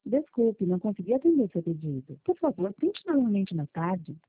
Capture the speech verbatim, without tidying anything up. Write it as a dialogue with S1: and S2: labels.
S1: Desculpe, não consegui atender seu pedido. Por favor, tente novamente mais tarde.